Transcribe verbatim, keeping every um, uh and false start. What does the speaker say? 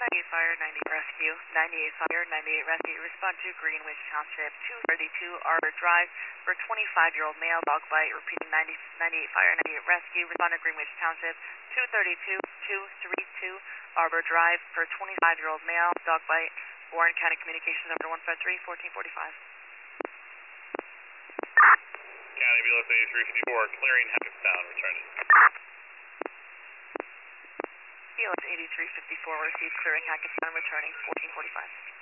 ninety-eight Fire, ninety-eight Rescue, ninety-eight Fire, ninety-eight Rescue, respond to Greenwich Township, two thirty-two Arbor Drive for twenty-five-year-old male dog bite, repeating ninety, ninety-eight Fire, ninety-eight Rescue, respond to Greenwich Township, two thirty-two, two thirty-two Arbor Drive for twenty-five-year-old male dog bite, Warren County Communications over to one five three, fourteen forty-five. County B L S eighty-three fifty-four, clearing Hackettstown, returning. B L S eighty-three fifty-four, received clearing Hackettstown, returning fourteen forty-five.